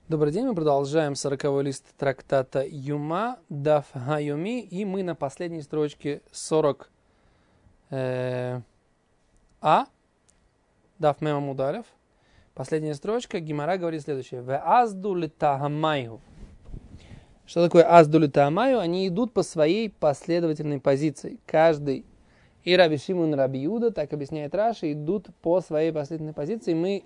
Добрый день, мы продолжаем 40-й лист трактата Юма, Даф Хайоми, и мы на последней строчке 40 Даф Мема Мударев. Последняя строчка, Гемара говорит следующее. Ве азду литагамайху. Что такое азду литагамайху? Они идут по своей последовательной позиции. Каждый, и Раби Шимон, и Раби Иуда, так объясняет Раши, идут по своей последовательной позиции. Мы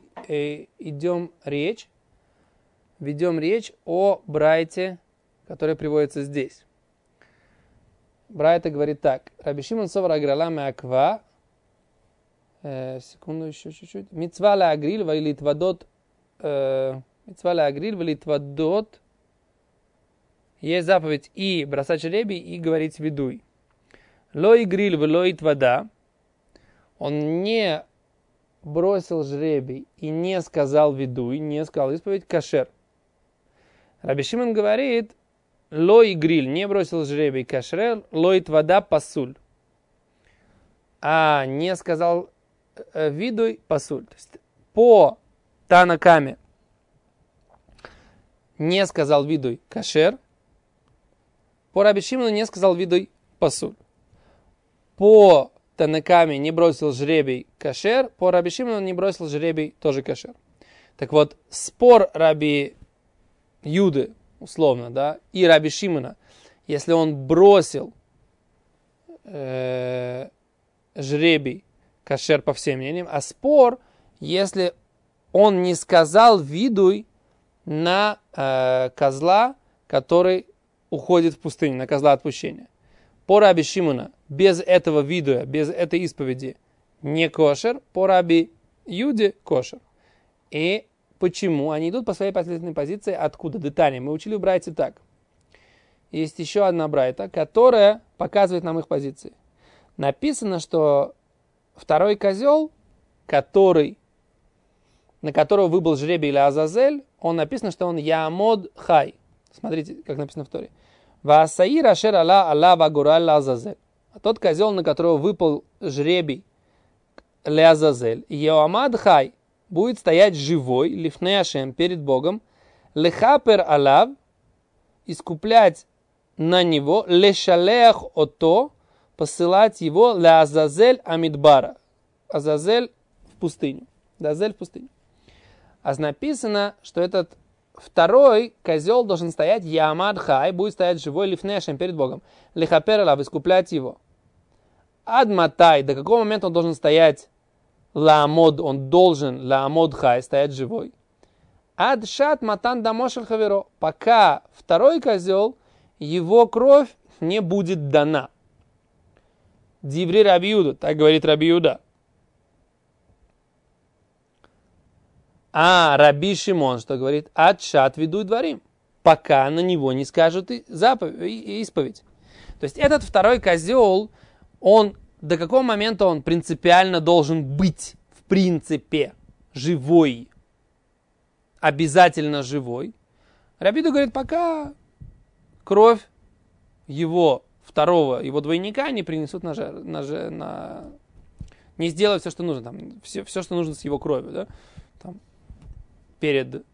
ведем речь о брайте, которая приводится здесь. Брайта говорит так. Раби Шимон совар аграламе аква. Секунду, еще чуть-чуть. Мицва ла агриль валитвадот. Есть заповедь и бросать жребий, и говорить ведуй. Ло игриль влоит вода. Он не бросил жребий и не сказал ведуй, не сказал исповедь, кашер. Раби Шимон говорит, лой гриль, не бросил жребий, кашрел, лоит вода, пасуль. А не сказал видуй, пасуль. То есть по Танакаме не сказал видуй, кашер. По Раби Шимону не сказал видуй, пасуль. По Танакаме не бросил жребий, кашер. По Раби Шимону не бросил жребий, тоже кашер. Так вот, спор Раби Юды, условно, да, и Раби Шимона, если он бросил жребий, кашер по всем мнениям, а спор, если он не сказал видуй на козла, который уходит в пустыню, на козла отпущения. По Раби Шимона без этого видуя, без этой исповеди не кошер, по Раби Юде кошер. И почему? Они идут по своей последовательной позиции. Откуда? Детали. Мы учили в брайте так. Есть еще одна брайта, которая показывает нам их позиции. Написано, что второй козел, на которого выбыл жребий или Азазель, он написано, что он Ямод Хай. Смотрите, как написано в Торе. Ваасаир ашер ала алава гураль Азазель. А тот козел, на которого выпал жребий ле Азазель, Ямод Хай, будет стоять живой, лифней Ашем, перед Богом, лехапер алав, искуплять на него, лешалех ото, посылать его, ле Азазель амидбара. Азазель в пустыню. Азазель в пустыню. А написано, что этот второй козел должен стоять, Ямад Хай, будет стоять живой, лифней Ашем, перед Богом, лехапер алав, искуплять его. Адматай, до какого момента он должен стоять? Лаамод, он должен, лаамод хай, стоять живой. Адшат матан дамошель хаверо, пока второй козел, его кровь не будет дана. Диври Раби Юда, так говорит Раби Юда. А Раби Шимон, что говорит, адшат ведуй дворим, пока на него не скажут исповедь. То есть этот второй козел, он до какого момента он принципиально должен быть, в принципе, живой? Обязательно живой. Раби Юда говорит, пока кровь его второго, его двойника не принесут не сделают все, что нужно. Там, все, что нужно с его кровью. Да? Там, перед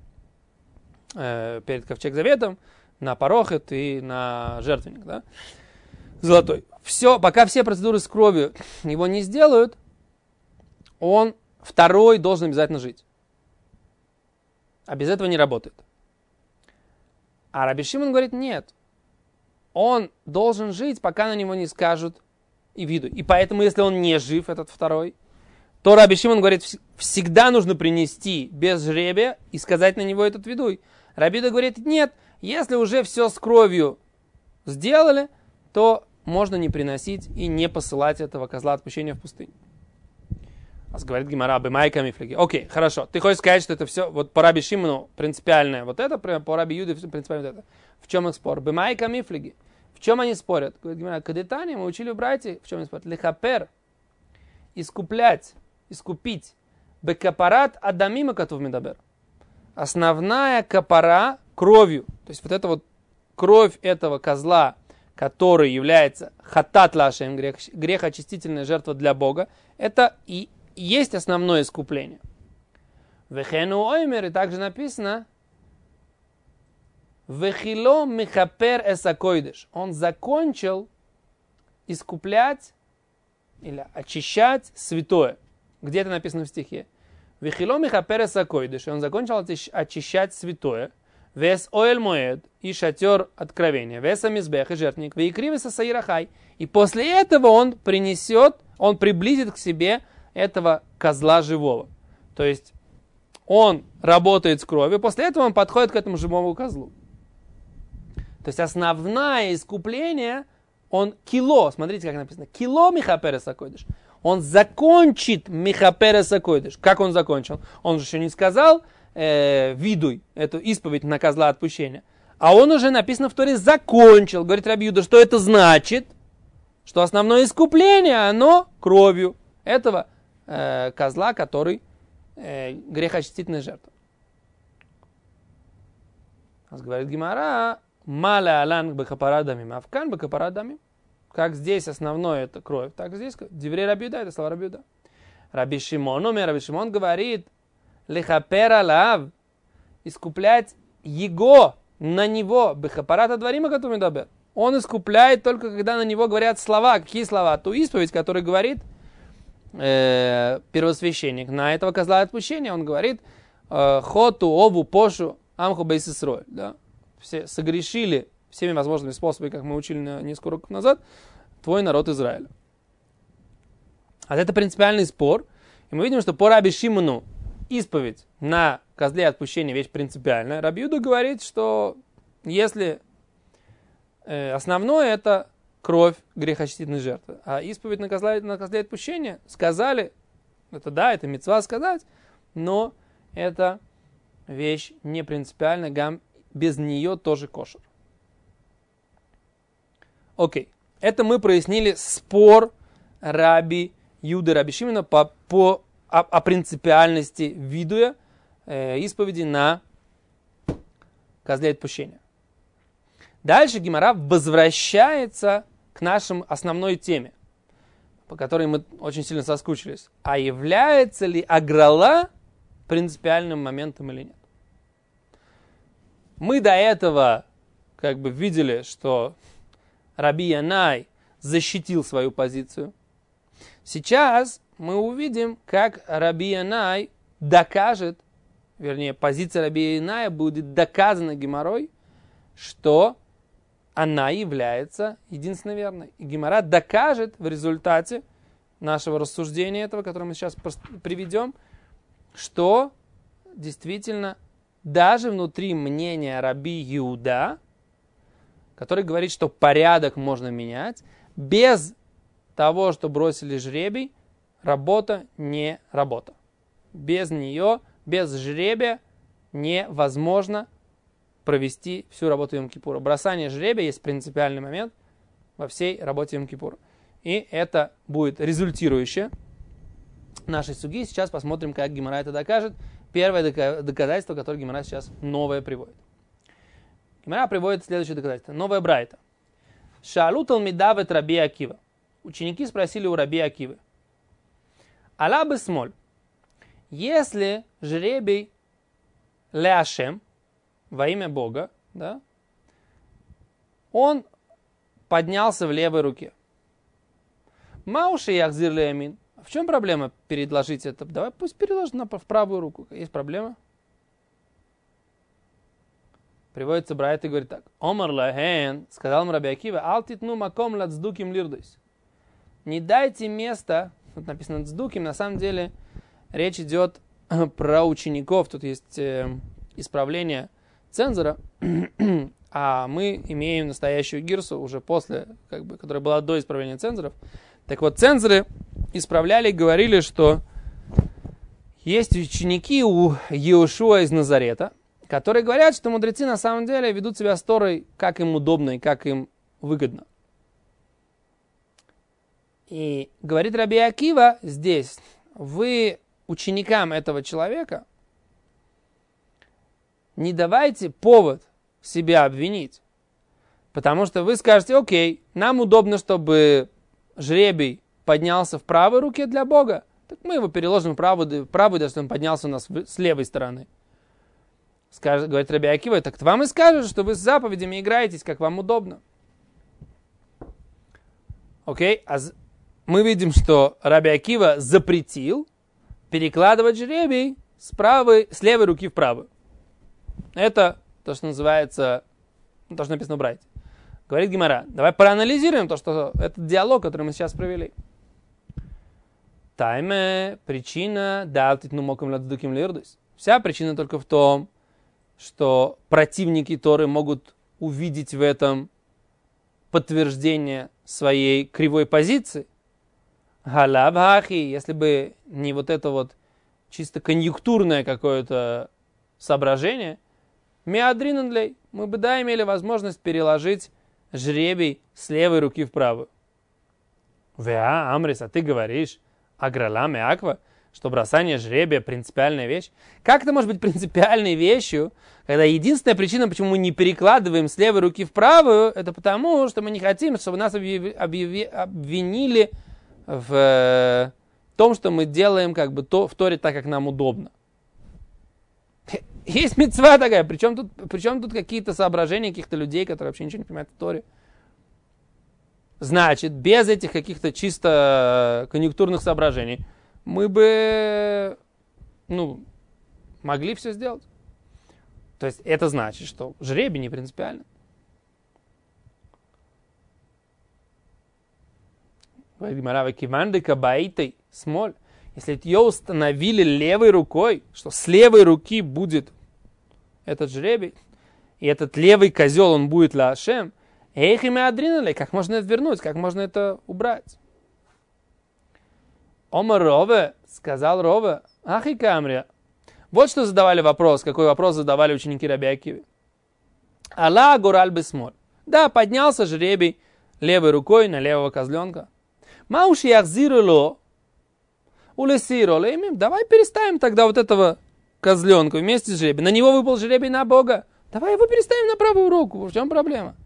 ковчег заветом, на парохет и на жертвенник. Да? Золотой. Все, пока все процедуры с кровью его не сделают, он второй должен обязательно жить. А без этого не работает. А Раби Шимон говорит, нет. Он должен жить, пока на него не скажут и виду. И поэтому, если он не жив, этот второй, то Раби Шимон говорит, всегда нужно принести без жребия и сказать на него этот видуй. Раби Юда говорит, нет, если уже все с кровью сделали, то можно не приносить и не посылать этого козла отпущения в пустыню. А говорит Гемара, бемайка мифлиги. Окей, хорошо. Ты хочешь сказать, что это все, вот по Раби Шимону принципиальное вот это, по Раби Юде принципиально вот это. В чем их спор? Бемайка мифлиги. В чем они спорят? Говорит Гемара, кадетани, мы учили в брайте, в чем они спорят? Лехапер, искуплять, искупить. Бекапарат адамима катув медабер. Основная капара кровью. То есть вот это вот кровь этого козла, который является хатат лашем, грехоочистительная жертва для Бога, это и есть основное искупление. Вехену оймер, и также написано, Вехило михапер эсакойдыш. Он закончил искуплять или очищать святое. Где это написано в стихе? Вехило михапер эсакойдыш. Он закончил очищать святое. Вес оэль моэд и шатер откровения. Вес амизбех и жертвенник. Веикривеса саирахай. И после этого он приблизит к себе этого козла живого. То есть он работает с кровью, после этого он подходит к этому живому козлу. То есть основное искупление, он кило, смотрите, как написано, кило михапереса койдыш. Он закончит михапереса койдыш. Как он закончил? Он же еще не сказал, видуй эту исповедь на козла отпущения. А он уже, написано в Торе, закончил. Говорит Раби Юда, что это значит? Что основное искупление, оно кровью этого козла, который грехочистительная жертва. Говорит Гемара, маля алан бекапарадами, авкан бекапарадами. Как здесь основное это кровь, так здесь диврей Раби Юда, это слова Раби Юда. Раби Шимон говорит, лехапера лав, искуплять его, на него, бехапарата дворима, который дабер. Он искупляет только когда на него говорят слова. Какие слова? Ту исповедь, которая говорит первосвященник на этого козла отпущения, он говорит хоту, ову, пошу, амху бейсисроль. Да? Все согрешили всеми возможными способами, как мы учили несколько уроков назад, твой народ Израиля. А это принципиальный спор. И мы видим, что по Раби Шимону исповедь на козле отпущения вещь принципиальная. Раби Юда говорит, что если основное это кровь грехочистительной жертвы. А исповедь на козле отпущения сказали, это да, это мицва сказать, но это вещь не принципиальная, без нее тоже кошер. Окей, это мы прояснили спор Раби Юды, Раби Шимона о принципиальности видуя исповеди на козле отпущения. Дальше Гемара возвращается к нашей основной теме, по которой мы очень сильно соскучились. А является ли аграла принципиальным моментом или нет? Мы до этого видели, что Раби Янай защитил свою позицию. Сейчас мы увидим, как Раби Янай докажет, вернее, позиция Раби Яная будет доказана Гемарой, что она является единственно верной. И Гемара докажет в результате нашего рассуждения этого, которое мы сейчас приведем, что действительно даже внутри мнения Раби Иуда, который говорит, что порядок можно менять, без того, что бросили жребий, работа не работа. Без нее, без жребия невозможно провести всю работу Йом-Кипура. Бросание жребия есть принципиальный момент во всей работе Йом-Кипура. И это будет результирующее нашей суги. Сейчас посмотрим, как Гемара это докажет. Первое доказательство, которое Гемара сейчас новое приводит. Гемара приводит следующее доказательство. Новая брайта. Шаалу талмидавет Раби Акива. Ученики спросили у Раби Акивы. Ала бы смоль. Если жребий ляшем, во имя Бога, да, он поднялся в левой руке. Мауши яхзир леямин. В чем проблема переложить это? Давай пусть переложит в правую руку. Есть проблема? Приводится Брайт и говорит так. Омар лахен, сказал им Раби Акива, алтитну маком лацдуким лирдуйс. Не дайте места, тут написано цдуким, на самом деле речь идет про учеников. Тут есть исправление цензора, а мы имеем настоящую гирсу уже после, которая была до исправления цензоров. Так вот, цензоры исправляли и говорили, что есть ученики у Иешуа из Назарета, которые говорят, что мудрецы на самом деле ведут себя с Торой, как им удобно и как им выгодно. И говорит Раби Акива здесь, вы ученикам этого человека не давайте повод себя обвинить. Потому что вы скажете, окей, нам удобно, чтобы жребий поднялся в правой руке для Бога. Так мы его переложим в правую, даже если он поднялся у нас с левой стороны. Говорит Раби Акива, так вам и скажут, что вы с заповедями играетесь, как вам удобно. Окей? Мы видим, что Раби Акива запретил перекладывать жребий с левой руки в правую. Это то, что называется, то, что написано в Брайте. Говорит Гемара, давай проанализируем этот диалог, который мы сейчас провели. Тайме, причина, далтитну моком ладдуким лирдус. Вся причина только в том, что противники Торы могут увидеть в этом подтверждение своей кривой позиции. Галабхахи, если бы не вот это вот чисто конъюнктурное какое-то соображение, миадринандлей, мы бы имели возможность переложить жребий с левой руки в правую. Веа, Амрис, а ты говоришь, аграла меаква, что бросание жребия принципиальная вещь. Как это может быть принципиальной вещью, когда единственная причина, почему мы не перекладываем с левой руки в правую, это потому, что мы не хотим, чтобы нас обвинили в том, что мы делаем как бы в Торе так, как нам удобно. Есть мицва такая, причем тут какие-то соображения каких-то людей, которые вообще ничего не понимают в Торе. Значит, без этих каких-то чисто конъюнктурных соображений мы бы, могли все сделать. То есть это значит, что жребий не принципиально. Если ее установили левой рукой, что с левой руки будет этот жребий, и этот левый козел, он будет ла Ашем, как можно это вернуть, как можно это убрать? Омар Рове, сказал Рове, ахи камрия. Вот что задавали вопрос, какой вопрос задавали ученики Раби Акивы. Алла гораль бесмоль. Да, поднялся жребий левой рукой на левого козленка. Мауши яхзируло, улесироло. Давай переставим тогда вот этого козленка вместе с жребием. На него выпал жребий на Бога. Давай его переставим на правую руку. В чем проблема?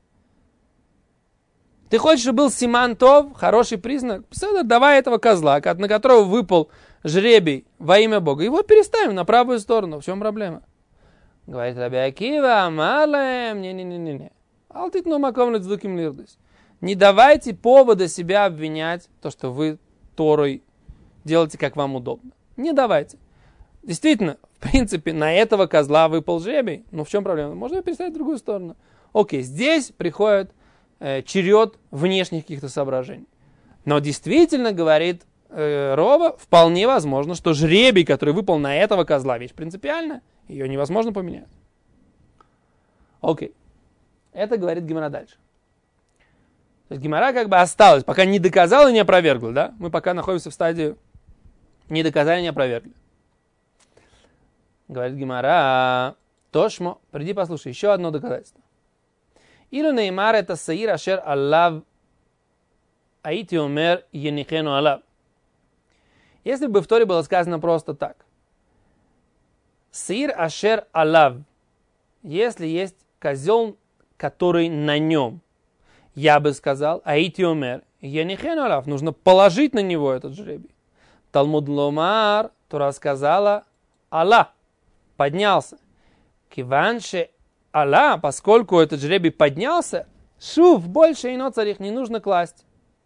Ты хочешь, чтобы был симантов, хороший признак? Давай этого козла, на которого выпал жребий во имя Бога. Его переставим на правую сторону. В чем проблема? Говорит Раби Акива, амалем, не. Алтитну маком лецдуким лирдус. Не давайте повода себя обвинять, то, что вы Торой делаете, как вам удобно. Не давайте. Действительно, в принципе, на этого козла выпал жребий. Но в чем проблема? Можно переставить в другую сторону. Окей, здесь приходит черед внешних каких-то соображений. Но действительно, говорит Рова, вполне возможно, что жребий, который выпал на этого козла, вещь принципиальная, ее невозможно поменять. Окей. Это говорит Гемара дальше. То есть Гемара как бы осталась, пока не доказала и не опровергла, да? Мы пока находимся в стадии не доказали, не опровергли. Говорит Гемара, Тошмо, приди послушай, еще одно доказательство. Илу неймар это саир ашер аллав, аити омер енихену аллав. Если бы в Торе было сказано просто так. Саир ашер аллав. Если есть козел, который на нем. Я бы сказал, аити омер енихену аллав. Нужно положить на него этот жребий. Талмуд ломар, Тора сказала, Аллах поднялся. Киванше Аллах, поскольку этот жребий поднялся, шув, больше ино царих не нужно класть.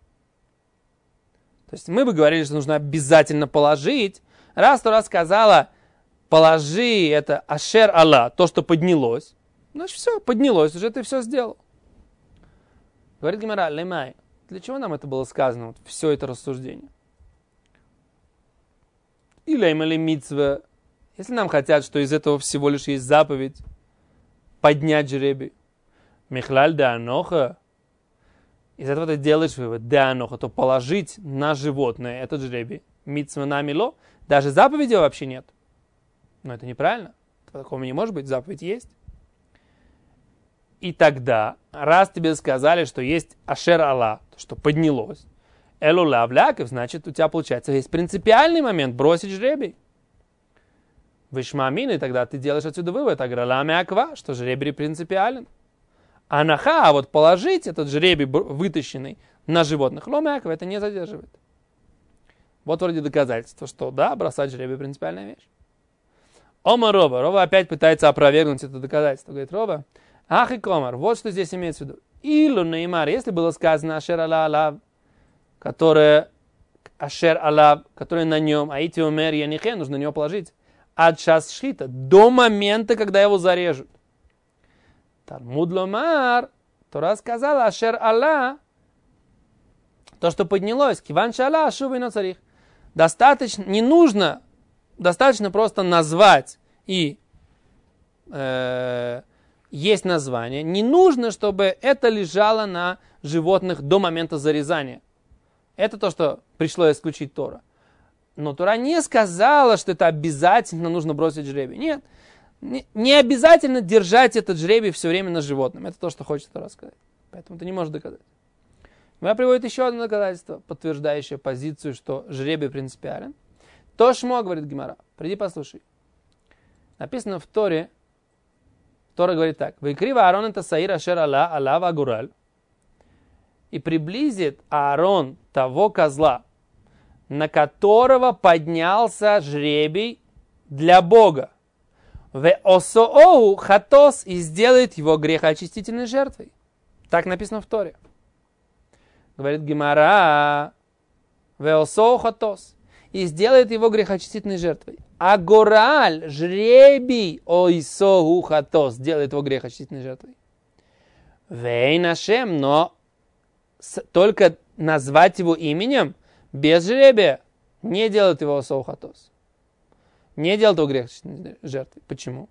То есть мы бы говорили, что нужно обязательно положить. Раз Тора сказала, положи это ашер Аллах, то, что поднялось, значит все, поднялось, уже ты все сделал. Говорит Гемара, лемай, для чего нам это было сказано, вот, все это рассуждение? Или мицва, если нам хотят, что из этого всего лишь есть заповедь, поднять жребий. Михлаль да аноха. Из этого ты делаешь вывод, да аноха, то положить на животное этот жребий. Мицва на мило. Даже заповеди вообще нет. Но это неправильно. Такого не может быть, заповедь есть. И тогда, раз тебе сказали, что есть ашер Аллах, что поднялось, элула вляков, значит, у тебя, получается, есть принципиальный момент бросить жребий. Вишмамин, и тогда ты делаешь отсюда вывод, аграла мяква, что жребий принципиален. Анаха, а вот положить этот жребий, вытащенный на животных, ло мяква, это не задерживает. Вот вроде доказательства, что да, бросать жребий принципиальная вещь. Ома Роба. Роба опять пытается опровергнуть это доказательство. Говорит, Роба, ах и комар, вот что здесь имеется в виду. Илу неймар, если было сказано ашер ала алав, которое ашер алав, которое на нем, а ити умер янихе, нужно на него положить. Ад шас шхита, до момента, когда его зарежут. Талмуд ломар, Тора сказала ашер ала, то, что поднялось, киван шала шубы на царих. Достаточно, не нужно, достаточно просто назвать и есть название. Не нужно, чтобы это лежало на животных до момента зарезания. Это то, что пришло исключить Тора. Но Тора не сказала, что это обязательно нужно бросить жребий. Нет, не обязательно держать этот жребий все время на животном. Это то, что хочет Тора сказать. Поэтому ты не можешь доказать. Гемара приводит еще одно доказательство, подтверждающее позицию, что жребий принципиален. То шмо, говорит Гемара, приди послушай. Написано в Торе, Тора говорит так. «Выкрива Аарон это саир ашер алава агураль». И приблизит Аарон того козла, на которого поднялся жребий для Бога. «Ве осооу хатос» и сделает его грехоочистительной жертвой. Так написано в Торе. Говорит Гемара, «Ве осооу хатос» и сделает его грехоочистительной жертвой. А гораль, жребий, ойсоу хатос, делает его грехоочистительной жертвой. Вейн Ашем, но только назвать его именем без жребия не делает его ойсоу хатос. Не делает его грехоочистительной жертвой. Почему?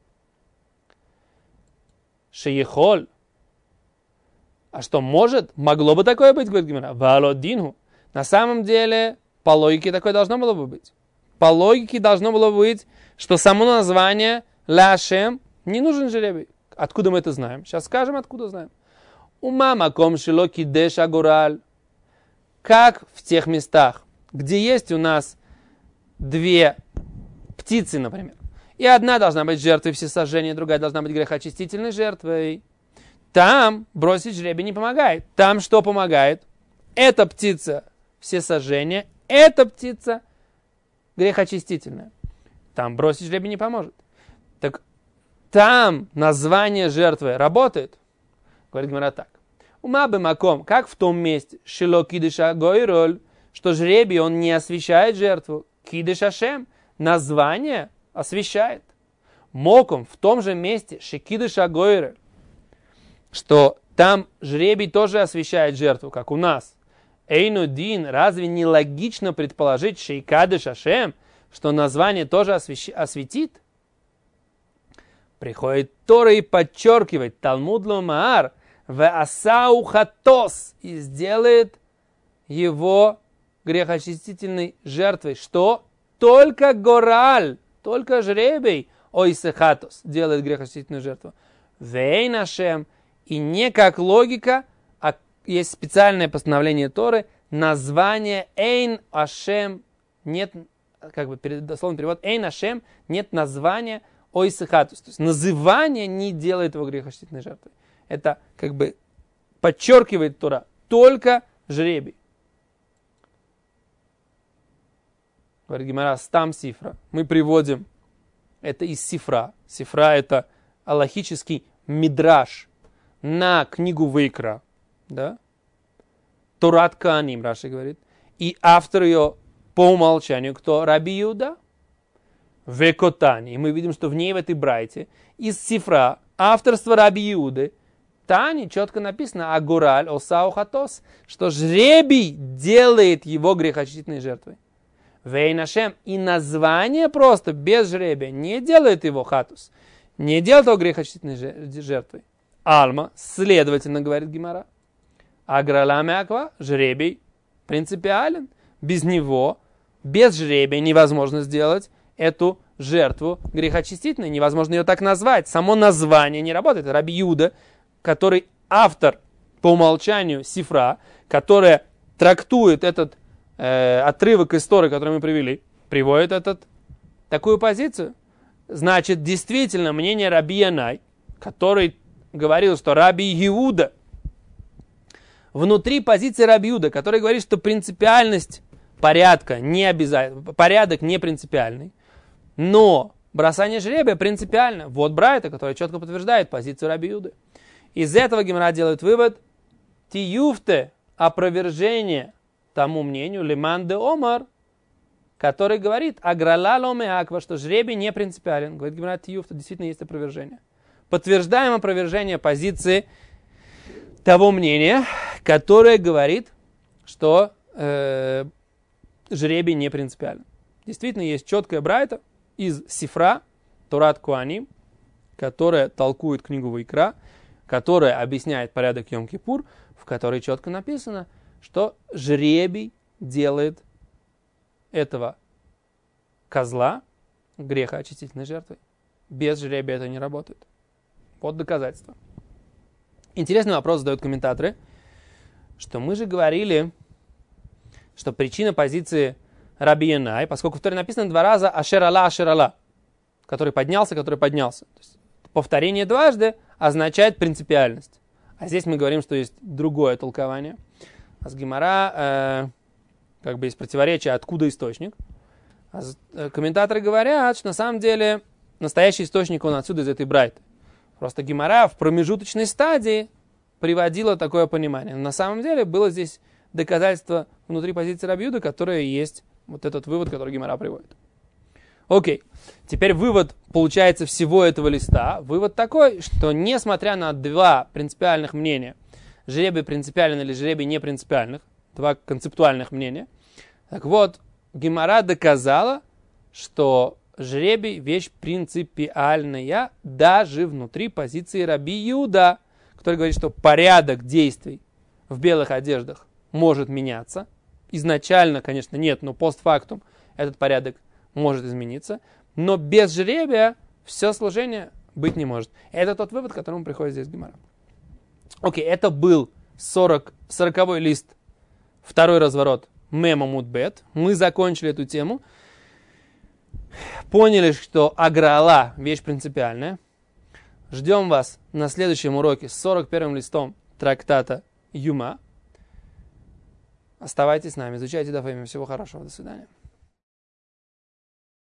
Шеехоль. А что может? Могло бы такое быть, говорит Гемара. Валодинху. На самом деле, по логике такое должно было бы быть. По логике должно было быть, что само название Ла Ашем не нужен жребий. Откуда мы это знаем? Сейчас скажем, откуда знаем. Ума маком шило кидеш агураль. Как в тех местах, где есть у нас две птицы, например. И одна должна быть жертвой всесожжения, другая должна быть грехоочистительной жертвой. Там бросить жребий не помогает. Там что помогает? Эта птица всесожжение, эта птица грехоочистительная. Там бросить жребий не поможет. Так там название жертвы работает. Говорит Гемара так. Ума бы маком, как в том месте, шило кидыша гойроль, что жребий он не освящает жертву. Кидыш Ашем, название освящает. Моком в том же месте, шекидыша гойроль, что там жребий тоже освящает жертву, как у нас. Эйнудин, разве не логично предположить, шейкадыш Ашем, что название тоже осветит? Приходит Тора и подчеркивает, Талмуд ломаар, в асау хатос, и сделает его грехоочистительной жертвой. Что? Только гораль, только жребий, ойсехатос, делает грехоочистительную жертву. Вейн Ашем, и не как логика, а есть специальное постановление Торы, название Эйн Ашем, нет, как бы дословный перевод, Эйн Ашем, нет названия ойсехатус. То есть называние не делает его грехоочистительной жертвой. Это как бы подчеркивает Тора, только жребий. Говорит Гемара, стам сифра. Мы приводим это из сифра. Сифра это алахический мидраш на книгу Вайкра. Да? Торат Кааним, Раши говорит. И автор ее по умолчанию, кто? Раби Иуда. Векотани. И мы видим, что в ней, в этой брайте, из сифра, авторство Раби Иуды, Тани четко написано Агураль осау хатос, что жребий делает его грехоочистительной жертвой. Вейн Ашем, и название просто без жребия не делает его хатус, не делает его грехоочистительной жертвой. Алма, следовательно, говорит Гемара, аграла мяква, жребий принципиален. Без него, без жребия невозможно сделать эту жертву грехоочистительной, невозможно ее так назвать. Само название не работает. Раби Иуда, который автор по умолчанию сифра, которая трактует этот отрывок из Торы, который мы привели, приводит такую позицию. Значит, действительно, мнение Раби Янай, который говорил, что Раби Иуда, внутри позиции Раби Иуда, который говорит, что принципиальность порядка не обязательно, порядок не принципиальный, но бросание жребия принципиально. Вот брайта, которая четко подтверждает позицию Раби Юды. Из этого Гемара делает вывод: тиюфте, опровержение тому мнению, лиман де омар, который говорит аграла ломе аква, что жребий не принципиален. Говорит Гемара тиюфте, действительно есть опровержение. Подтверждаем опровержение позиции того мнения, которое говорит, что жребий не принципиален. Действительно есть четкая брайта из Сифра, Торат Куаним, которая толкует книгу Вайкра, которая объясняет порядок Йом-Кипур, в которой четко написано, что жребий делает этого козла грехоочистительной жертвой. Без жребия это не работает. Вот доказательство. Интересный вопрос задают комментаторы, что мы же говорили, что причина позиции Раби Янай, поскольку в Торе написано два раза ашер-ала, который поднялся. То есть повторение дважды означает принципиальность. А здесь мы говорим, что есть другое толкование. А с Гемара есть противоречие, откуда источник. Комментаторы говорят, что на самом деле настоящий источник он отсюда, из этой брайты. Просто Гемара в промежуточной стадии приводила такое понимание. Но на самом деле было здесь доказательство внутри позиции Раби Юды, которое есть вот этот вывод, который Гемара приводит. Окей. Теперь вывод, получается, всего этого листа. Вывод такой, что несмотря на два принципиальных мнения, жребий принципиален или жребий не принципиальных, два концептуальных мнения, так вот, Гемара доказала, что жребий вещь принципиальная даже внутри позиции Раби Юда, который говорит, что порядок действий в белых одеждах может меняться. Изначально, конечно, нет, но постфактум этот порядок может измениться. Но без жребия все служение быть не может. Это тот вывод, к которому приходит здесь Гемара. Окей, это был 40-й лист, второй разворот Мема Мудбет. Мы закончили эту тему. Поняли, что аграла вещь принципиальная. Ждем вас на следующем уроке с 41-м листом трактата Юма. Оставайтесь с нами, изучайте Даф Йоми. Всего хорошего, до свидания.